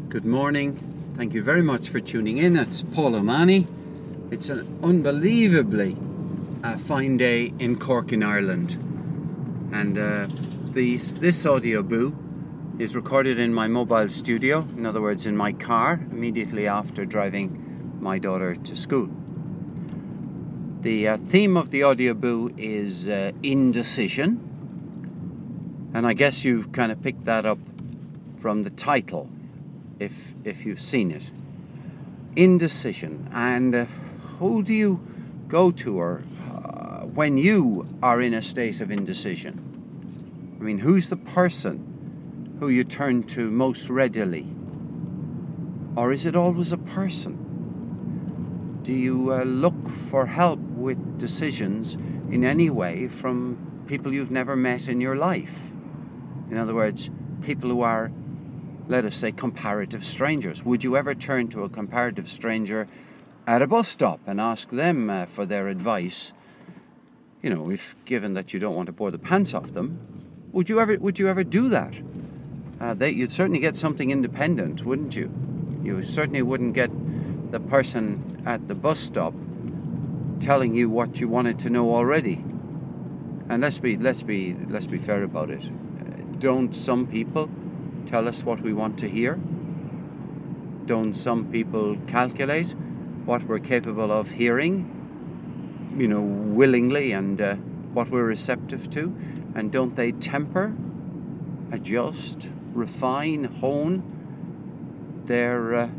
Good morning. Thank you very much for tuning in. It's Paul O'Mahony. It's an unbelievably fine day in Cork in Ireland. And this audio boo is recorded in my mobile studio, in other words in my car, immediately after driving my daughter to school. The theme of the audio boo is indecision. And I guess you've kind of picked that up from the title, if you've seen it. Indecision. And who do you go to or when you are in a state of indecision? I mean, who's the person who you turn to most readily? Or is it always a person? Do you look for help with decisions in any way from people you've never met in your life? In other words, people who are, let us say, comparative strangers. Would you ever turn to a comparative stranger at a bus stop and ask them for their advice? You know, if given that you don't want to bore the pants off them, would you ever do that? You'd certainly get something independent, wouldn't you? You certainly wouldn't get the person at the bus stop telling you what you wanted to know already. And let's be fair about it. Don't some people tell us what we want to hear? Don't some people calculate what we're capable of hearing, willingly, and what we're receptive to? And don't they temper, adjust, refine, hone their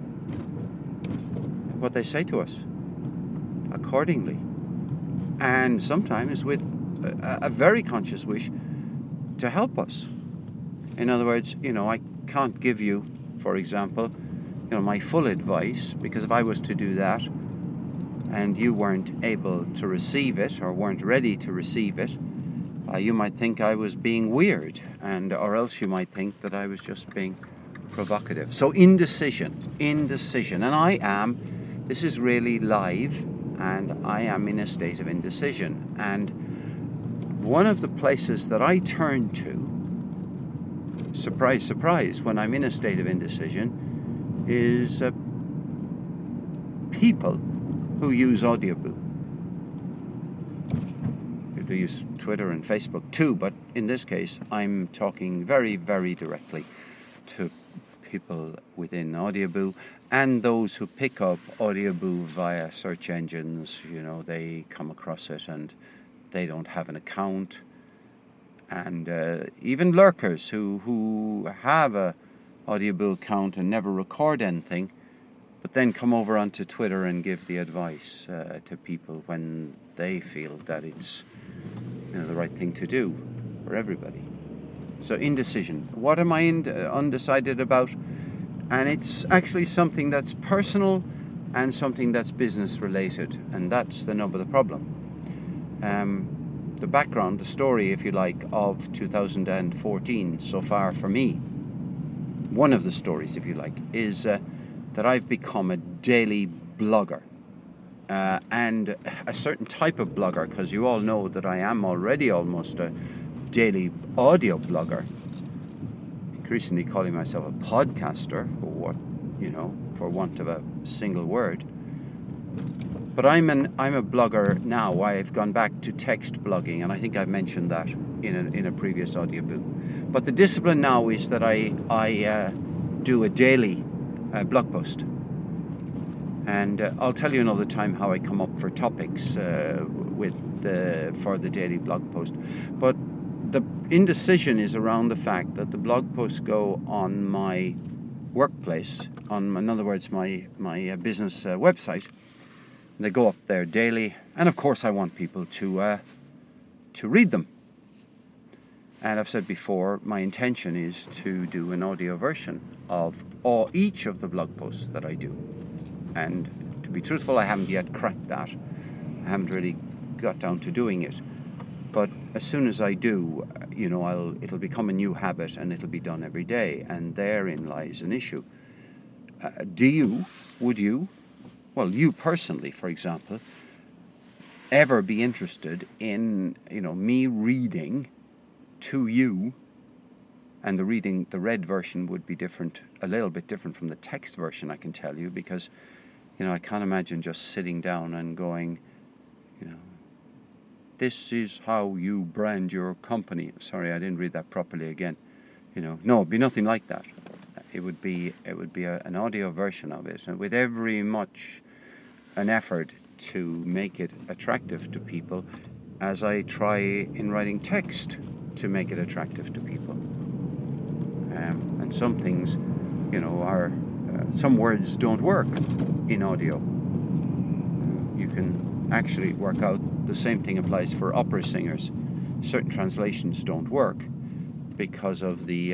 what they say to us accordingly? And sometimes with a very conscious wish to help us. In other words, I can't give you, for example, my full advice, because if I was to do that and you weren't able to receive it or weren't ready to receive it, you might think I was being weird, or else you might think that I was just being provocative. So indecision. And this is really live, and I am in a state of indecision. And one of the places that I turn to, surprise, surprise, when I'm in a state of indecision, is people who use Audioboo. People use Twitter and Facebook too, but in this case, I'm talking very, very directly to people within Audioboo and those who pick up Audioboo via search engines. They come across it and they don't have an account. And even lurkers who have a Audioboo account and never record anything, but then come over onto Twitter and give the advice to people when they feel that it's the right thing to do for everybody. So indecision. What am I undecided about? And it's actually something that's personal and something that's business related, and that's the nub of the problem. The background, the story, if you like, of 2014 so far for me, one of the stories, if you like, is that I've become a daily blogger, and a certain type of blogger, because you all know that I am already almost a daily audio blogger, increasingly calling myself a podcaster, for want of a single word. But I'm a blogger now. I've gone back to text blogging, and I think I've mentioned that in a previous Audioboo. But the discipline now is that I do a daily blog post, and I'll tell you another time how I come up for topics for the daily blog post. But the indecision is around the fact that the blog posts go on my workplace, in other words, my business website. They go up there daily, and of course I want people to read them. And I've said before, my intention is to do an audio version of each of the blog posts that I do. And to be truthful, I haven't yet cracked that. I haven't really got down to doing it. But as soon as I do, it'll become a new habit, and it'll be done every day. And therein lies an issue. You personally, for example, ever be interested in, me reading to you And the read version would be different, a little bit different from the text version, I can tell you, because, I can't imagine just sitting down and going, this is how you brand your company. Sorry, I didn't read that properly again. No, it'd be nothing like that. It would be an audio version of it, and with every much an effort to make it attractive to people, as I try in writing text to make it attractive to people. And some things, are some words don't work in audio. You can actually work out the same thing applies for opera singers. Certain translations don't work because of the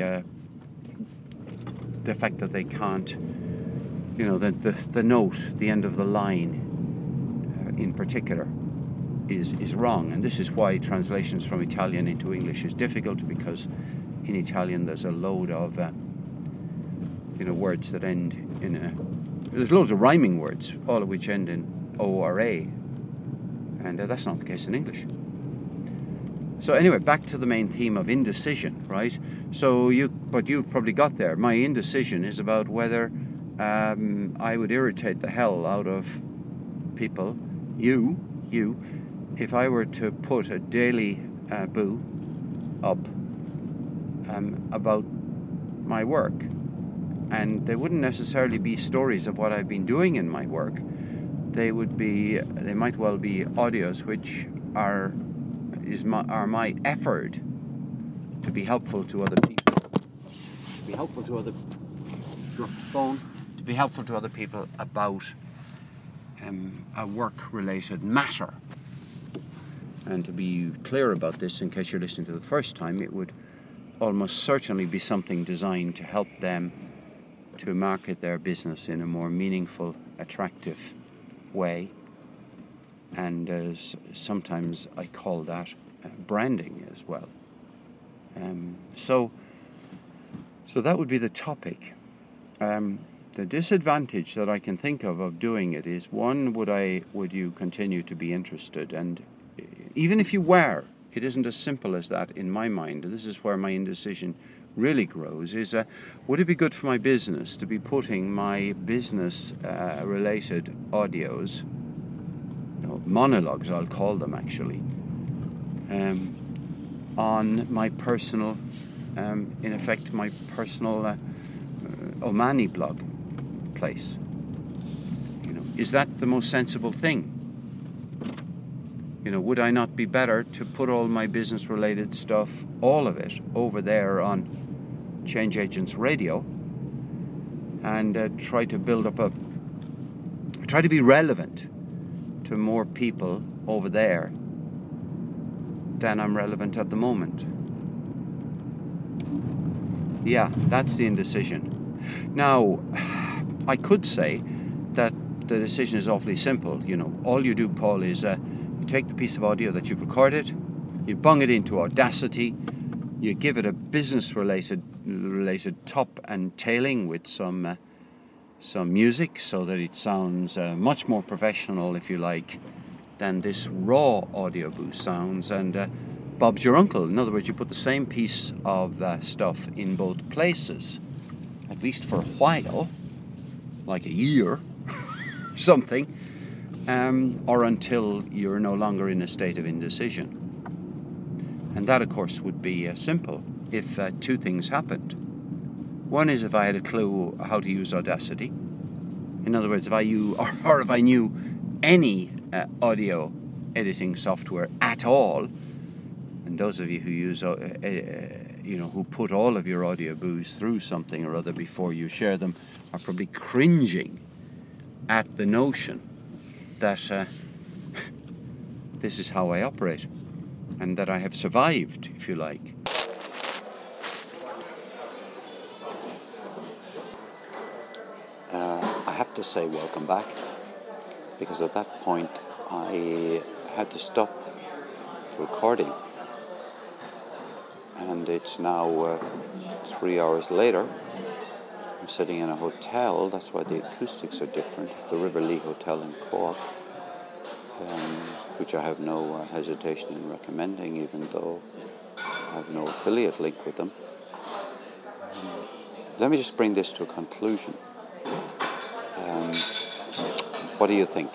fact that they can't, the note, the end of the line in particular is wrong. And this is why translations from Italian into English is difficult, because in Italian there's a load of words that end in there's loads of rhyming words, all of which end in O or A, and that's not the case in English. So anyway, back to the main theme of indecision, right? So you've probably got there. My indecision is about whether I would irritate the hell out of people, you, if I were to put a daily boo up about my work. And they wouldn't necessarily be stories of what I've been doing in my work. They might well be audios which are my effort to be helpful to other people, to be helpful to other people about a work-related matter. And to be clear about this, in case you're listening to the first time, it would almost certainly be something designed to help them to market their business in a more meaningful, attractive way. And sometimes I call that branding as well. So that would be the topic. The disadvantage that I can think of doing it is, one, would you continue to be interested? And even if you were, it isn't as simple as that in my mind. This is where my indecision really grows, is would it be good for my business to be putting my business related audios, monologues I'll call them actually, on my personal, in effect my personal Omani blog place? Is that the most sensible thing? Would I not be better to put all my business related stuff, all of it, over there on Change Agents Radio, and try to be relevant to more people over there than I'm relevant at the moment? Yeah, that's the indecision. Now, I could say that the decision is awfully simple. All you do, Paul, is you take the piece of audio that you've recorded, you bung it into Audacity, you give it a business-related top and tailing with some music, so that it sounds much more professional, if you like, than this raw audio boost sounds. And Bob's your uncle. In other words, you put the same piece of stuff in both places, at least for a while, like a year, something, or until you're no longer in a state of indecision. And that, of course, would be simple if two things happened. One is if I had a clue how to use Audacity. In other words, if I knew any audio editing software at all, and those of you who use, who put all of your audio boos through something or other before you share them, are probably cringing at the notion that this is how I operate, and that I have survived, if you like. I have to say welcome back, because at that point I had to stop recording, and it's now 3 hours later. I'm sitting in a hotel. That's why the acoustics are different. The Riverlea Hotel in Cork, which I have no hesitation in recommending, even though I have no affiliate link with them. let me just bring this to a conclusion. What do you think?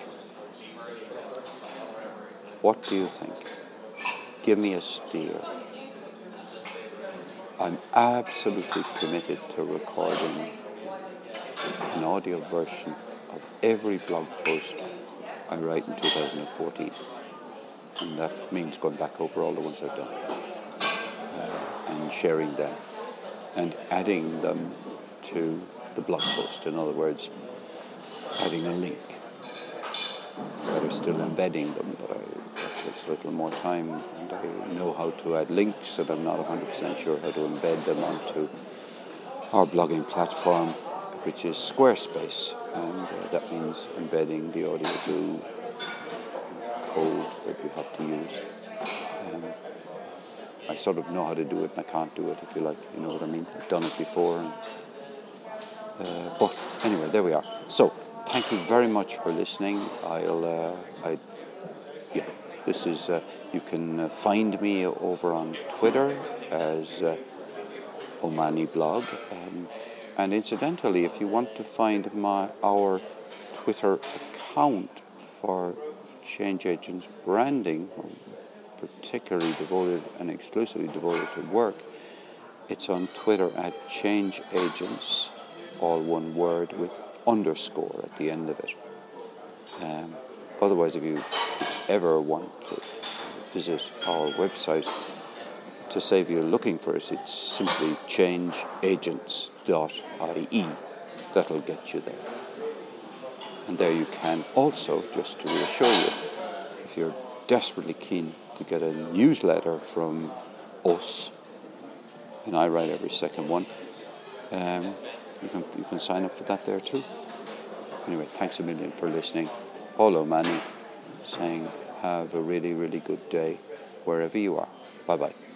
What do you think? Give me a steer. I'm absolutely committed to recording an audio version of every blog post I write in 2014. And that means going back over all the ones I've done and sharing them and adding them to the blog post. In other words, adding a link. Better still embedding them, but that takes a little more time, and I know how to add links, and I'm not 100% sure how to embed them onto our blogging platform, which is Squarespace, and that means embedding the Audioboo code that we have to use. I sort of know how to do it, and I can't do it, if you like, you know what I mean. I've done it before, but anyway, there we are. So, thank you very much for listening. This is, you can find me over on Twitter as Omani Blog. And incidentally, if you want to find our Twitter account for Change Agents branding, particularly devoted and exclusively devoted to work, it's on Twitter at Change Agents, all one word with underscore at the end of it. Otherwise, if you ever want to visit our website, to save you looking for it, it's simply changeagents.ie. That'll get you there. And there you can also, just to reassure you, if you're desperately keen to get a newsletter from us, and I write every second one, you can sign up for that there too. Anyway, thanks a million for listening. Paul O'Mahony saying have a really, really good day wherever you are. Bye-bye.